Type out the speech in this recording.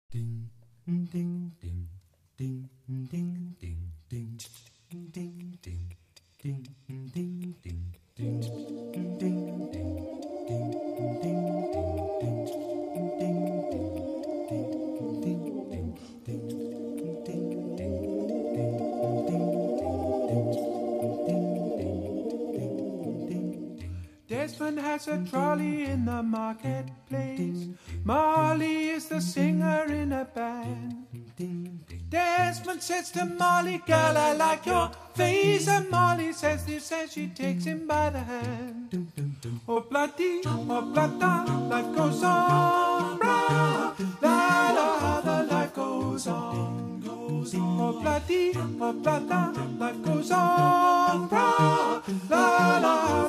Ding, ding, ding, ding, ding, ding, ding, ding, ding, ding, ding, ding, ding, ding, ding, ding, ding, ding, Desmond has a trolley in the marketplace. Molly is the singer in a band. Desmond says to Molly, girl, I like your face. And Molly says this as she takes him by the hand. Oh, bloody, oh, blada, life goes on. Blah, la, la, the life goes on. Oh, bloody, oh, blada, life goes on. Blah, la, la.